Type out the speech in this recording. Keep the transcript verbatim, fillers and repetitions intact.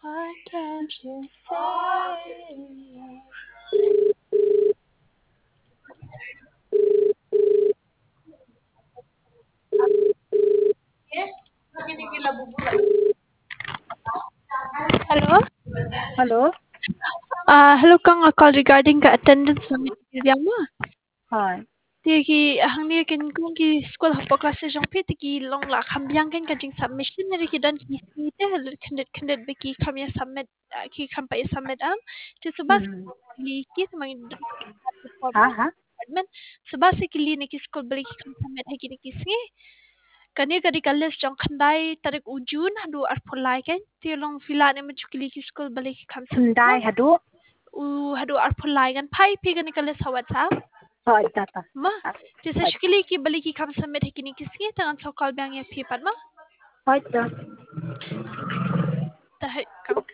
Why can't you say Hello? Hello. Uh, hello Kang, a call regarding the attendance summit mo. Hi. Tiki hangni kin kung ki school hapo class jong pi tiki long la kambyang kin kajing submission ni ki dan ki si te kandet kandet beki kamya submit uh, ki kampai submit am ti subas Hmm. li ki semang Ha ha. department subas ki li ni ki school beli ki kam submit hai ki ni ki singi kani kadi kalis jong khandai tarik ujun hadu arpulai kan ti long vila ni machukili ki school beli ki kam submit Hyundai hadu. u hadu arpulai kan pai pi kani kalis hawat sa Hi tata. ma ti sa Hi. shukili ki bali ki kam submit hai kini kiski tangan so call bang ya pi pat ma Hi tata.